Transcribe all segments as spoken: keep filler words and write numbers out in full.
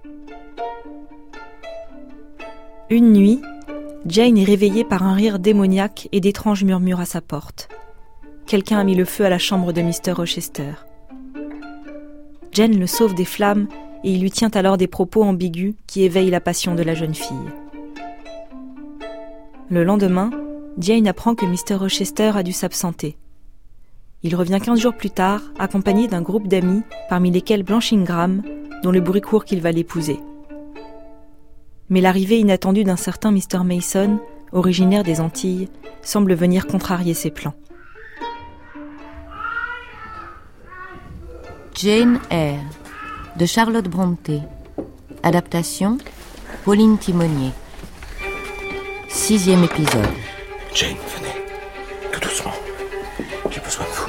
Une nuit, Jane est réveillée par un rire démoniaque et d'étranges murmures à sa porte. Quelqu'un a mis le feu à la chambre de mister Rochester. Jane le sauve des flammes et il lui tient alors des propos ambigus qui éveillent la passion de la jeune fille. Le lendemain, Jane apprend que mister Rochester a dû s'absenter. Il revient quinze jours plus tard, accompagné d'un groupe d'amis, parmi lesquels Blanche Ingram, dont le bruit court qu'il va l'épouser. Mais l'arrivée inattendue d'un certain mister Mason, originaire des Antilles, semble venir contrarier ses plans. Jane Eyre, de Charlotte Brontë. Adaptation, Pauline Timonier. Sixième épisode. Jane, venez. Tout doucement. J'ai besoin de vous.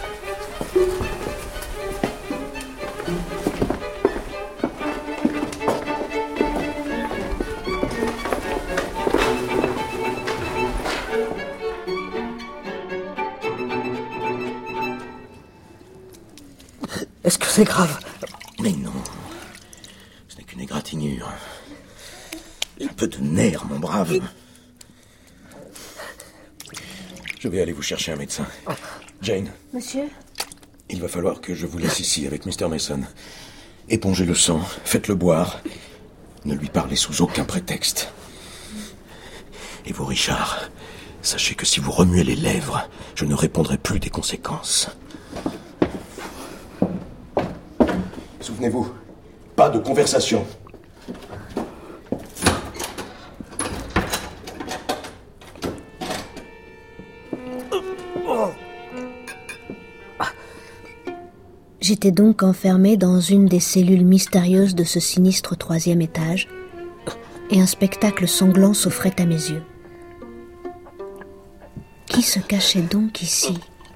Est-ce que c'est grave? Mais non. Ce n'est qu'une égratignure. Un peu de nerfs, mon brave. Je vais aller vous chercher un médecin. Jane. Monsieur? Il va falloir que je vous laisse ici avec mister Mason. Épongez le sang, faites-le boire. Ne lui parlez sous aucun prétexte. Et vous, Richard, sachez que si vous remuez les lèvres, je ne répondrai plus des conséquences. Souvenez-vous, pas de conversation. J'étais donc enfermée dans une des cellules mystérieuses de ce sinistre troisième étage, et un spectacle sanglant s'offrait à mes yeux. Qui se cachait donc ici?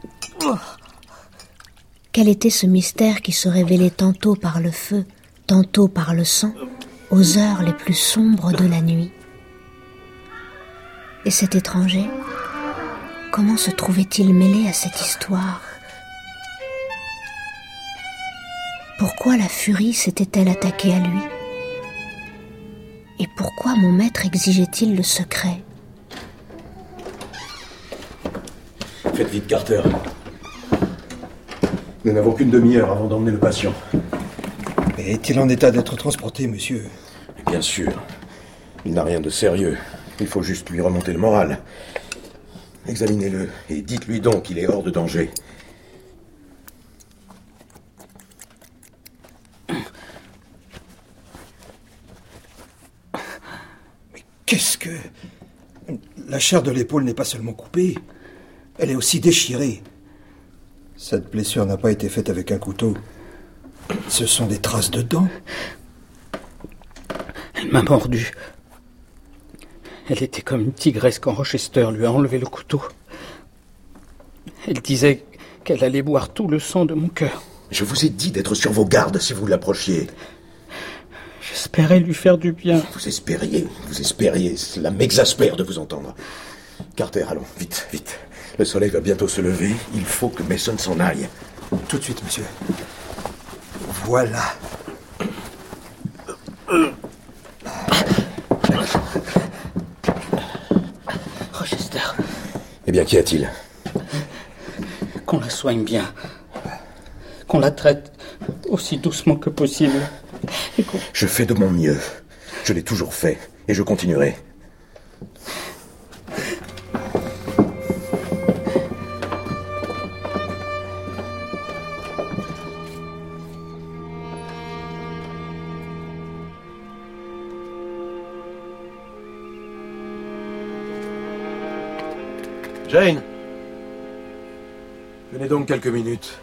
Quel était ce mystère qui se révélait tantôt par le feu, tantôt par le sang, aux heures les plus sombres de la nuit? Et cet étranger, comment se trouvait-il mêlé à cette histoire? Pourquoi la furie s'était-elle attaquée à lui? Et pourquoi mon maître exigeait-il le secret? Faites vite, Carter. Nous n'avons qu'une demi-heure avant d'emmener le patient. Mais est-il en état d'être transporté, monsieur? Bien sûr. Il n'a rien de sérieux. Il faut juste lui remonter le moral. Examinez-le et dites-lui donc qu'il est hors de danger. Qu'est-ce que... La chair de l'épaule n'est pas seulement coupée, elle est aussi déchirée. Cette blessure n'a pas été faite avec un couteau. Ce sont des traces de dents. Elle m'a mordu. Elle était comme une tigresse quand Rochester lui a enlevé le couteau. Elle disait qu'elle allait boire tout le sang de mon cœur. Je vous ai dit d'être sur vos gardes si vous l'approchiez. J'espérais lui faire du bien. Vous espériez, vous espériez. Cela m'exaspère de vous entendre. Carter, allons, vite, vite. Le soleil va bientôt se lever. Il faut que Mason s'en aille. Tout de suite, monsieur. Voilà. Rochester. Eh bien, qu'y a-t-il? Qu'on la soigne bien. Qu'on la traite aussi doucement que possible. Je fais de mon mieux. Je l'ai toujours fait, et je continuerai. Jane, venez donc quelques minutes.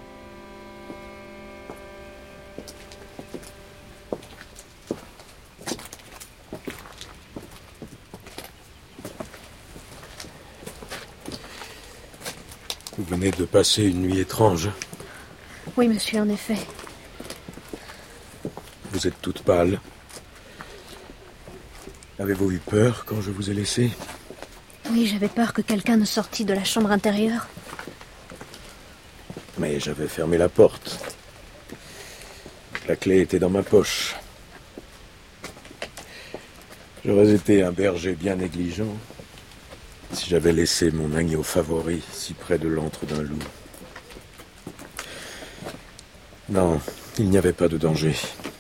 Vous venez de passer une nuit étrange. Oui, monsieur, en effet. Vous êtes toute pâle. Avez-vous eu peur quand je vous ai laissé? Oui, j'avais peur que quelqu'un ne sortît de la chambre intérieure. Mais j'avais fermé la porte. La clé était dans ma poche. J'aurais été un berger bien négligent si j'avais laissé mon agneau favori si près de l'antre d'un loup. Non, il n'y avait pas de danger.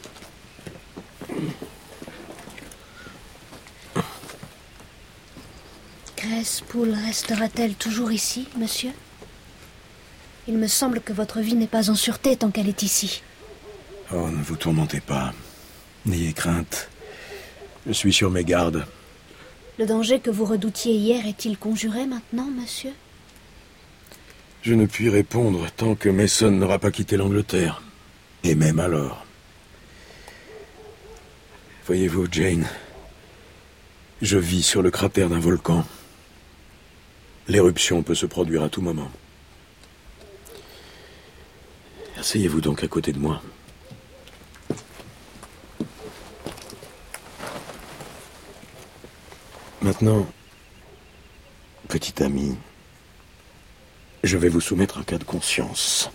Grace Poole restera-t-elle toujours ici, monsieur? Il me semble que votre vie n'est pas en sûreté tant qu'elle est ici. Oh, ne vous tourmentez pas. N'ayez crainte. Je suis sur mes gardes. Le danger que vous redoutiez hier est-il conjuré maintenant, monsieur? Je ne puis répondre tant que Mason n'aura pas quitté l'Angleterre. Et même alors. Voyez-vous, Jane, je vis sur le cratère d'un volcan. L'éruption peut se produire à tout moment. Asseyez-vous donc à côté de moi. Maintenant, petit ami, je vais vous soumettre un cas de conscience.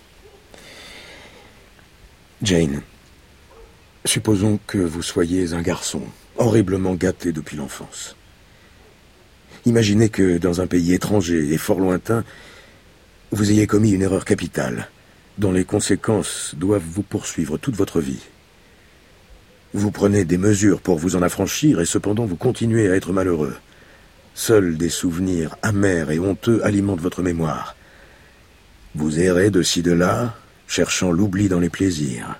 Jane, supposons que vous soyez un garçon, horriblement gâté depuis l'enfance. Imaginez que dans un pays étranger et fort lointain, vous ayez commis une erreur capitale, dont les conséquences doivent vous poursuivre toute votre vie. Vous prenez des mesures pour vous en affranchir et cependant vous continuez à être malheureux. Seuls des souvenirs amers et honteux alimentent votre mémoire. Vous errez de ci de là, cherchant l'oubli dans les plaisirs.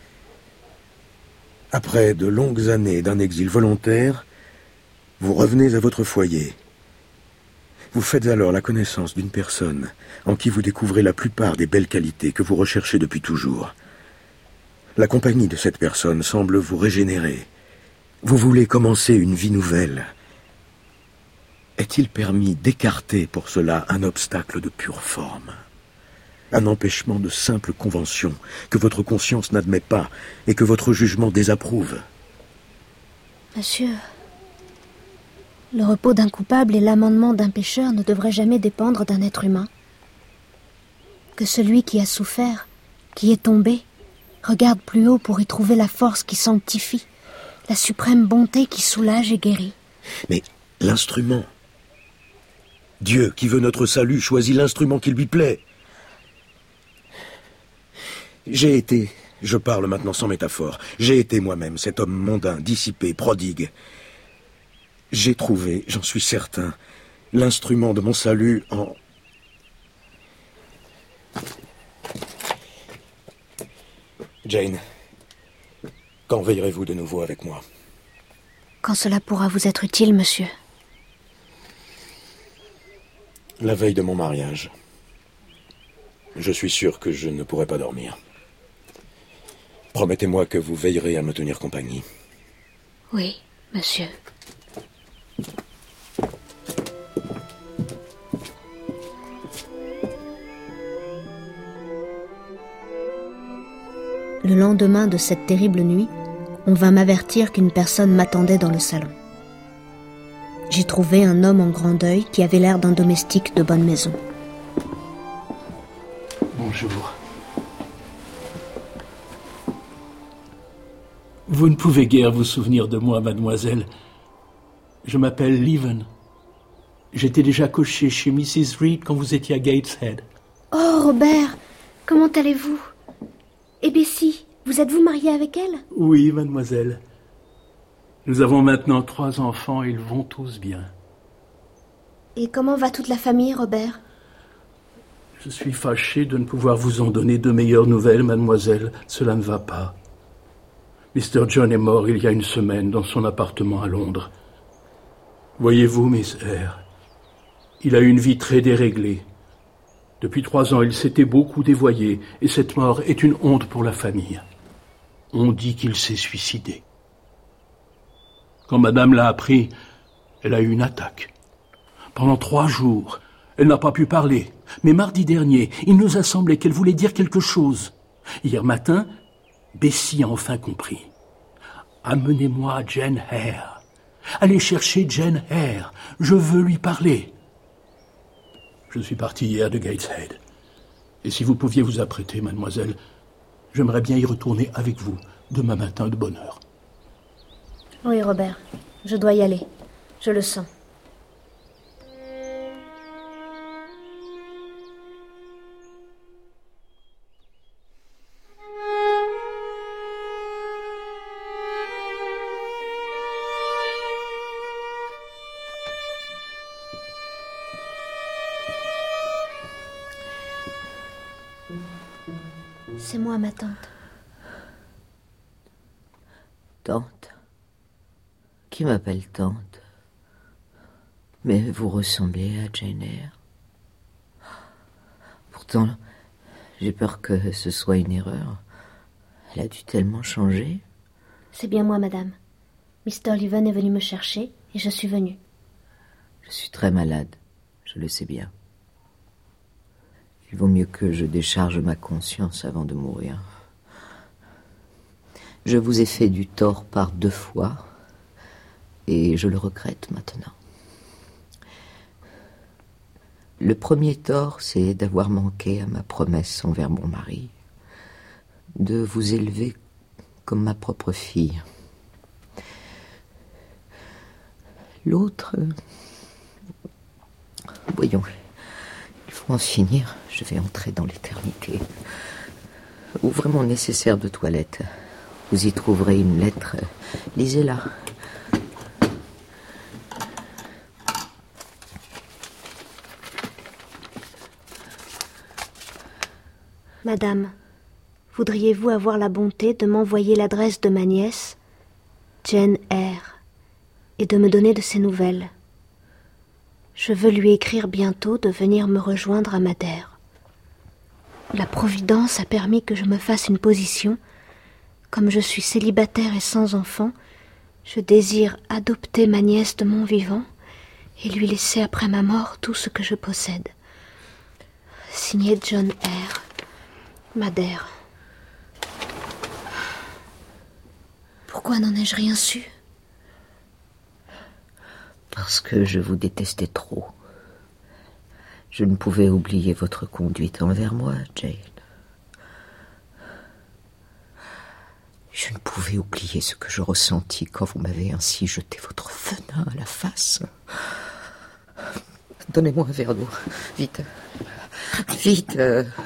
Après de longues années d'un exil volontaire, vous revenez à votre foyer. Vous faites alors la connaissance d'une personne en qui vous découvrez la plupart des belles qualités que vous recherchez depuis toujours. La compagnie de cette personne semble vous régénérer. Vous voulez commencer une vie nouvelle. Est-il permis d'écarter pour cela un obstacle de pure forme? Un empêchement de simple convention que votre conscience n'admet pas et que votre jugement désapprouve? Monsieur, le repos d'un coupable et l'amendement d'un pécheur ne devraient jamais dépendre d'un être humain. Que celui qui a souffert, qui est tombé, regarde plus haut pour y trouver la force qui sanctifie, la suprême bonté qui soulage et guérit. Mais l'instrument, Dieu qui veut notre salut choisit l'instrument qui lui plaît. J'ai été, je parle maintenant sans métaphore, j'ai été moi-même cet homme mondain, dissipé, prodigue. J'ai trouvé, j'en suis certain, l'instrument de mon salut en... Jane, quand veillerez-vous de nouveau avec moi? Quand cela pourra vous être utile, monsieur. La veille de mon mariage. Je suis sûr que je ne pourrai pas dormir. Promettez-moi que vous veillerez à me tenir compagnie. Oui, monsieur. Le lendemain de cette terrible nuit, on vint m'avertir qu'une personne m'attendait dans le salon. J'y trouvai un homme en grand deuil qui avait l'air d'un domestique de bonne maison. Bonjour. Vous ne pouvez guère vous souvenir de moi, mademoiselle. Je m'appelle Leven. J'étais déjà cocher chez missus Reed quand vous étiez à Gateshead. Oh, Robert, comment allez-vous? Et Bessie, vous êtes-vous marié avec elle? Oui, mademoiselle. Nous avons maintenant trois enfants et ils vont tous bien. Et comment va toute la famille, Robert? Je suis fâché de ne pouvoir vous en donner de meilleures nouvelles, mademoiselle. Cela ne va pas. mister John est mort il y a une semaine dans son appartement à Londres. Voyez-vous, Miss Eyre, il a eu une vie très déréglée. Depuis trois ans, il s'était beaucoup dévoyé et cette mort est une honte pour la famille. On dit qu'il s'est suicidé. Quand madame l'a appris, elle a eu une attaque. Pendant trois jours, elle n'a pas pu parler. Mais mardi dernier, il nous a semblé qu'elle voulait dire quelque chose. Hier matin, Bessie a enfin compris. Amenez-moi Jane Eyre. Allez chercher Jane Eyre. Je veux lui parler. Je suis parti hier de Gateshead. Et si vous pouviez vous apprêter, mademoiselle, j'aimerais bien y retourner avec vous demain matin de bonne heure. Oui, Robert. Je dois y aller. Je le sens. C'est moi, ma tante. Tante? Qui m'appelle tante? Mais vous ressemblez à Jane Eyre. Pourtant, j'ai peur que ce soit une erreur. Elle a dû tellement changer. C'est bien moi, madame. mister Leven est venu me chercher et je suis venue. Je suis très malade, je le sais bien. Il vaut mieux que je décharge ma conscience avant de mourir. Je vous ai fait du tort par deux fois, et je le regrette maintenant. Le premier tort, c'est d'avoir manqué à ma promesse envers mon mari, de vous élever comme ma propre fille. L'autre... Voyons, il faut en finir, je vais entrer dans l'éternité. Ouvrez mon nécessaire de toilette. Vous y trouverez une lettre. Lisez-la. Madame, voudriez-vous avoir la bonté de m'envoyer l'adresse de ma nièce, Jane Eyre, et de me donner de ses nouvelles? Je veux lui écrire bientôt de venir me rejoindre à Madère. La Providence a permis que je me fasse une position. Comme je suis célibataire et sans enfant, je désire adopter ma nièce de mon vivant et lui laisser après ma mort tout ce que je possède. Signé John Eyre, Madère. Pourquoi n'en ai-je rien su? Parce que je vous détestais trop. Je ne pouvais oublier votre conduite envers moi, Jane. Je ne pouvais oublier ce que je ressentis quand vous m'avez ainsi jeté votre venin à la face. Donnez-moi un verre d'eau, vite. Vite.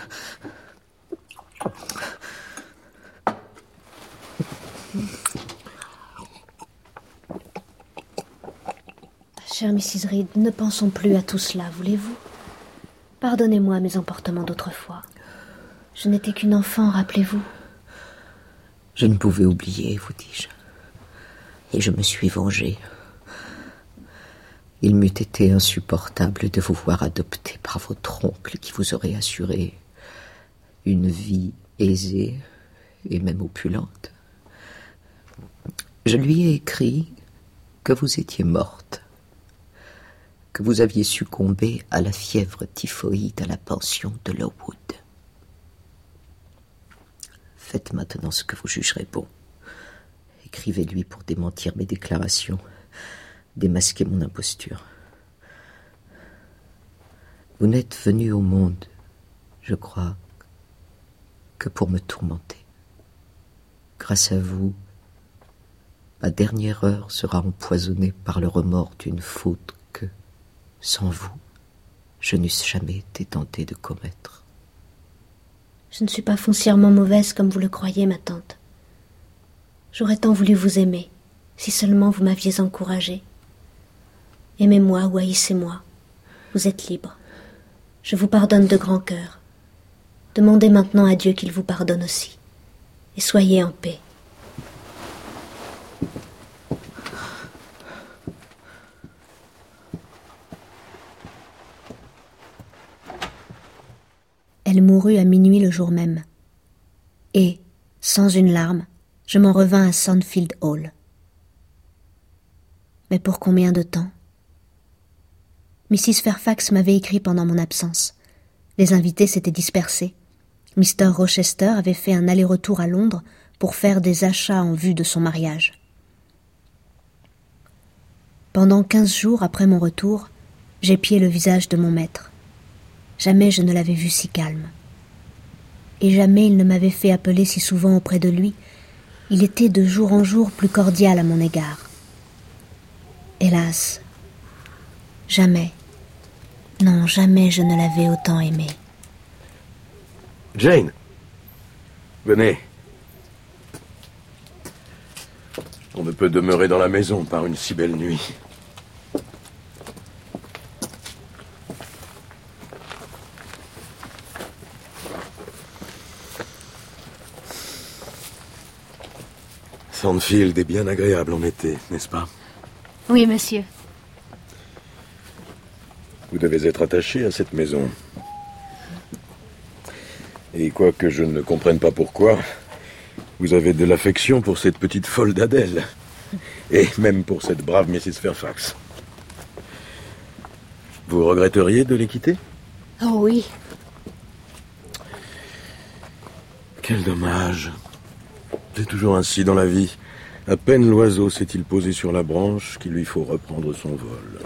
Chère missus Reed, ne pensons plus à tout cela, voulez-vous? Pardonnez-moi mes emportements d'autrefois. Je n'étais qu'une enfant, rappelez-vous. Je ne pouvais oublier, vous dis-je. Et je me suis vengé. Il m'eût été insupportable de vous voir adopté par votre oncle qui vous aurait assuré une vie aisée et même opulente. Je lui ai écrit que vous étiez morte, que vous aviez succombé à la fièvre typhoïde à la pension de Lowood. Faites maintenant ce que vous jugerez bon. Écrivez-lui pour démentir mes déclarations, démasquer mon imposture. Vous n'êtes venu au monde, je crois, que pour me tourmenter. Grâce à vous, ma dernière heure sera empoisonnée par le remords d'une faute que, sans vous, je n'eusse jamais été tentée de commettre. Je ne suis pas foncièrement mauvaise comme vous le croyez, ma tante. J'aurais tant voulu vous aimer, si seulement vous m'aviez encouragée. Aimez-moi ou haïssez-moi, vous êtes libre. Je vous pardonne de grand cœur. Demandez maintenant à Dieu qu'il vous pardonne aussi. Et soyez en paix. Elle mourut à minuit le jour même. Et, sans une larme, je m'en revins à Sandfield Hall. Mais pour combien de temps? missus Fairfax m'avait écrit pendant mon absence. Les invités s'étaient dispersés. mister Rochester avait fait un aller-retour à Londres pour faire des achats en vue de son mariage. Pendant quinze jours après mon retour, j'épiai le visage de mon maître. Jamais je ne l'avais vu si calme. Et jamais il ne m'avait fait appeler si souvent auprès de lui. Il était de jour en jour plus cordial à mon égard. Hélas, jamais, non, jamais je ne l'avais autant aimé. Jane, venez. On ne peut demeurer dans la maison par une si belle nuit. Sandfield est bien agréable en été, n'est-ce pas? Oui, monsieur. Vous devez être attaché à cette maison. Et quoique je ne comprenne pas pourquoi, vous avez de l'affection pour cette petite folle d'Adèle. Et même pour cette brave missus Fairfax. Vous regretteriez de les quitter? Oh oui. Quel dommage. C'est toujours ainsi dans la vie. À peine l'oiseau s'est-il posé sur la branche qu'il lui faut reprendre son vol.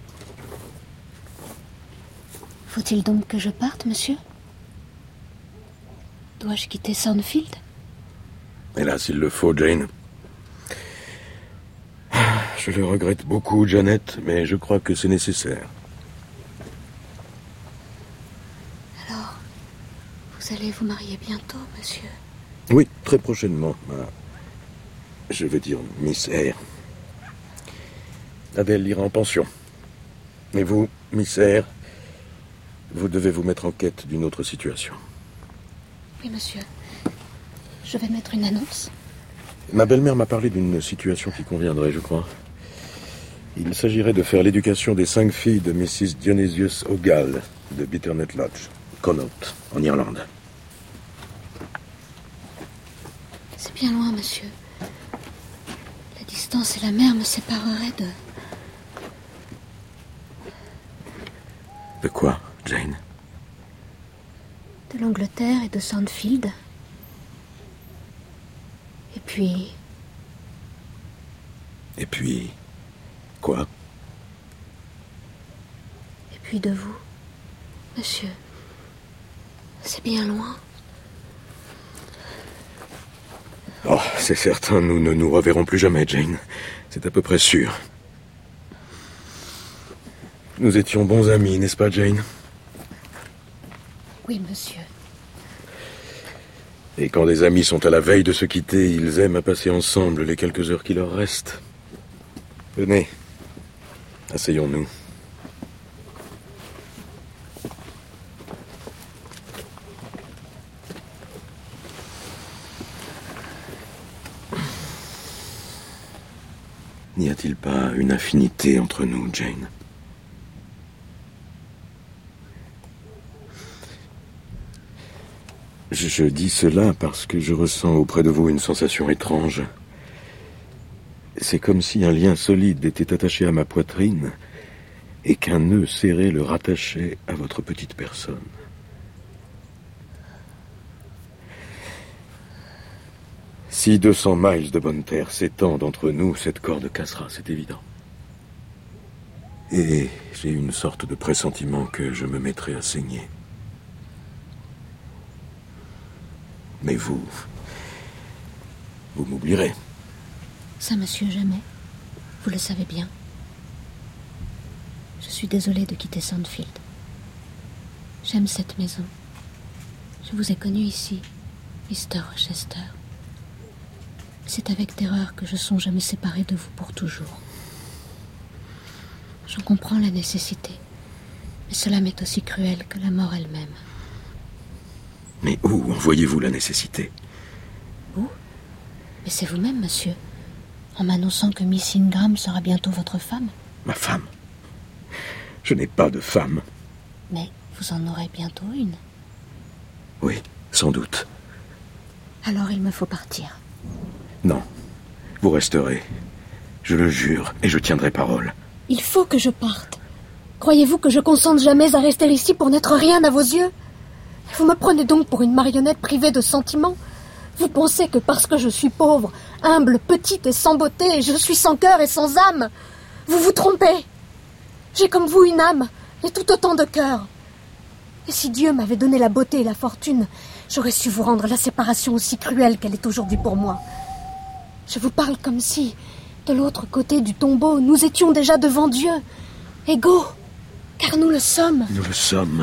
Faut-il donc que je parte, monsieur? Dois-je quitter Sandfield? Hélas, il le faut, Jane. Je le regrette beaucoup, Janet, mais je crois que c'est nécessaire. Alors, vous allez vous marier bientôt, monsieur? Oui, très prochainement. Je veux dire, Miss Eyre. Adèle ira en pension. Et vous, Miss Eyre, vous devez vous mettre en quête d'une autre situation. Oui, monsieur. Je vais mettre une annonce. Ma belle-mère m'a parlé d'une situation qui conviendrait, je crois. Il s'agirait de faire l'éducation des cinq filles de missus Dionysius O'Gall de Bitternet Lodge, Connaught, en Irlande. C'est bien loin, monsieur. La distance et la mer me sépareraient de... De quoi, Jane? De l'Angleterre et de Sandfield. Et puis... Et puis... Quoi? Et puis de vous, monsieur. C'est bien loin. Oh, c'est certain, nous ne nous reverrons plus jamais, Jane. C'est à peu près sûr. Nous étions bons amis, n'est-ce pas, Jane? Oui, monsieur. Et quand des amis sont à la veille de se quitter, ils aiment à passer ensemble les quelques heures qui leur restent. Venez, asseyons-nous. N'y a-t-il pas une infinité entre nous, Jane? Je, je dis cela parce que je ressens auprès de vous une sensation étrange. C'est comme si un lien solide était attaché à ma poitrine et qu'un nœud serré le rattachait à votre petite personne. Si deux cents miles de bonne terre s'étendent entre nous, cette corde cassera, c'est évident. Et j'ai une sorte de pressentiment que je me mettrai à saigner. Mais vous... vous m'oublierez. Ça, monsieur, jamais. Vous le savez bien. Je suis désolée de quitter Sandfield. J'aime cette maison. Je vous ai connu ici, mister Rochester. C'est avec terreur que je songe à me séparer de vous pour toujours. J'en comprends la nécessité, mais cela m'est aussi cruel que la mort elle-même. Mais où en voyez-vous la nécessité? Où? Mais c'est vous-même, monsieur, en m'annonçant que Miss Ingram sera bientôt votre femme. Ma femme? Je n'ai pas de femme. Mais vous en aurez bientôt une. Oui, sans doute. Alors il me faut partir. Non, vous resterez. Je le jure, et je tiendrai parole. Il faut que je parte. Croyez-vous que je consente jamais à rester ici pour n'être rien à vos yeux? Vous me prenez donc pour une marionnette privée de sentiments? Vous pensez que parce que je suis pauvre, humble, petite et sans beauté, je suis sans cœur et sans âme? Vous vous trompez. J'ai comme vous une âme, et tout autant de cœur. Et si Dieu m'avait donné la beauté et la fortune, j'aurais su vous rendre la séparation aussi cruelle qu'elle est aujourd'hui pour moi. Je vous parle comme si, De l'autre côté du tombeau, nous étions déjà devant Dieu, égaux, car nous le sommes. Nous le sommes.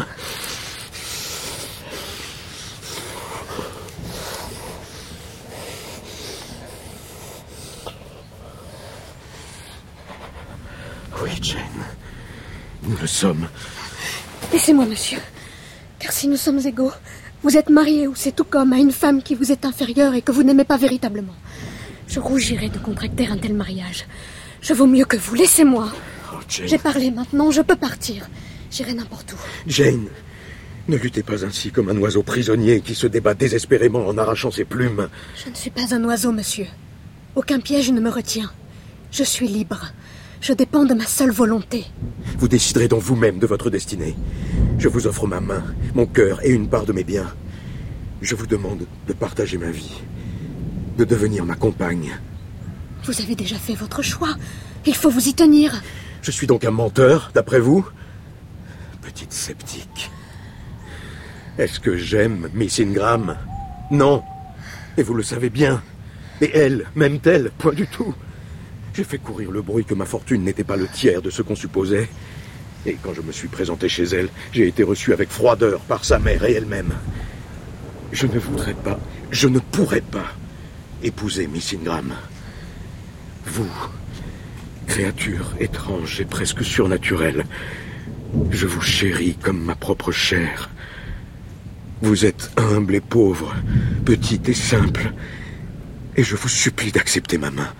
Oui, Jane. Nous le sommes. Laissez-moi, monsieur. Car si nous sommes égaux, vous êtes marié ou c'est tout comme à une femme qui vous est inférieure et que vous n'aimez pas véritablement. Je rougirais de contracter un tel mariage. Je vaux mieux que vous. Laissez-moi. Oh, Jane. J'ai parlé maintenant, je peux partir. J'irai n'importe où. Jane, ne luttez pas ainsi comme un oiseau prisonnier qui se débat désespérément en arrachant ses plumes. Je ne suis pas un oiseau, monsieur. Aucun piège ne me retient. Je suis libre. Je dépends de ma seule volonté. Vous déciderez donc vous-même de votre destinée. Je vous offre ma main, mon cœur et une part de mes biens. Je vous demande de partager ma vie, de devenir ma compagne. Vous avez déjà fait votre choix. Il faut vous y tenir. Je suis donc un menteur, d'après vous? Petite sceptique. Est-ce que j'aime Miss Ingram? Non. Et vous le savez bien. Et elle, m'aime-t-elle? Point du tout. J'ai fait courir le bruit que ma fortune n'était pas le tiers de ce qu'on supposait. Et quand je me suis présenté chez elle, j'ai été reçu avec froideur par sa mère et elle-même. Je ne voudrais pas, je ne pourrais pas épouser Miss Ingram. Vous, créature étrange et presque surnaturelle, je vous chéris comme ma propre chair. Vous êtes humble et pauvre, petite et simple, et je vous supplie d'accepter ma main.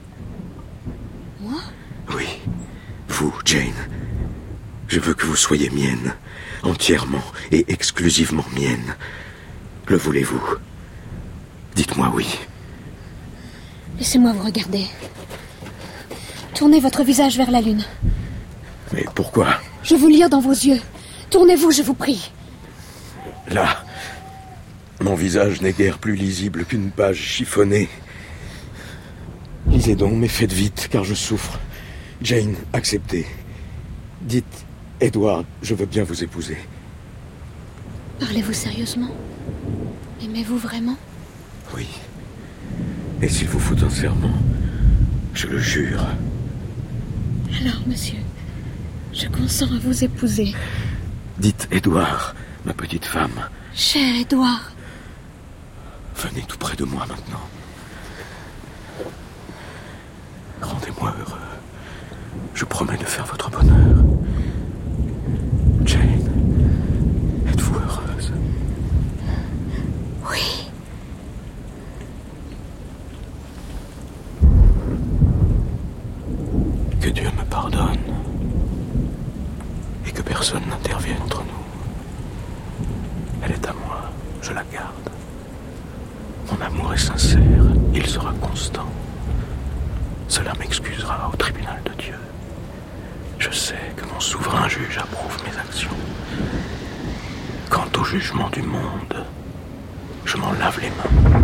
Moi? Oui, vous, Jane. Je veux que vous soyez mienne, entièrement et exclusivement mienne. Le voulez-vous? Dites-moi oui. Laissez-moi vous regarder. Tournez votre visage vers la lune. Mais pourquoi? Je veux lire dans vos yeux. Tournez-vous, je vous prie. Là, mon visage n'est guère plus lisible qu'une page chiffonnée. Lisez donc, mais faites vite, car je souffre. Jane, acceptez. Dites, Edward, je veux bien vous épouser. Parlez-vous sérieusement? Aimez-vous vraiment? Oui. Et s'il vous faut un serment, je le jure. Alors, monsieur, je consens à vous épouser. Dites, Edward, ma petite femme. Cher Edward. Venez tout près de moi maintenant. Rendez-moi heureux. Je promets de faire votre bonheur. Jane, êtes-vous heureuse? Oui. Que Dieu me pardonne et que personne n'intervienne entre nous. Elle est à moi, je la garde. Mon amour est sincère, il sera constant. Cela m'excusera au tribunal de Dieu. Je sais que mon souverain juge approuve mes actions. Quant au jugement du monde, je m'en lave les mains.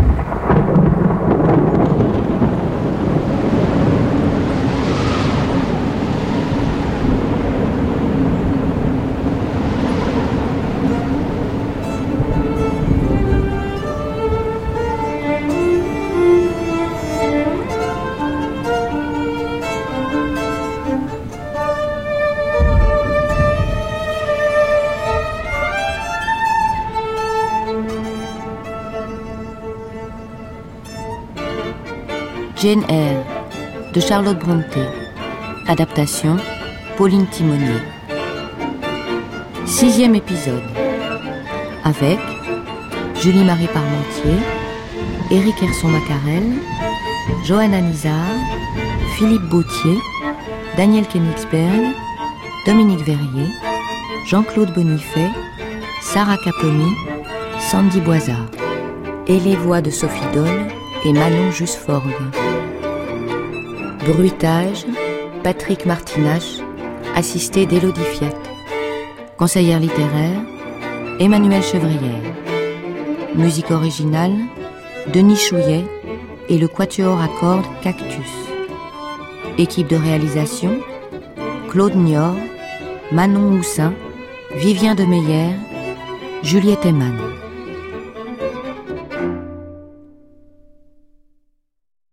Jane Eyre de Charlotte Brontë. Adaptation Pauline Timonier. Sixième épisode. Avec Julie-Marie Parmentier, Éric Herson-Macarel, Johanna Nizar, Philippe Bautier, Daniel Königsberg, Dominique Verrier, Jean-Claude Bonifay, Sarah Caponi, Sandy Boisard. Et les voix de Sophie Dole et Manon Jusforgue. Bruitage, Patrick Martinache, assisté d'Élodie Fiat. Conseillère littéraire, Emmanuelle Chevrière. Musique originale, Denis Chouillet et le quatuor à cordes Cactus. Équipe de réalisation, Claude Niort, Manon Houssin, Vivien de Meyer, Juliette Eman.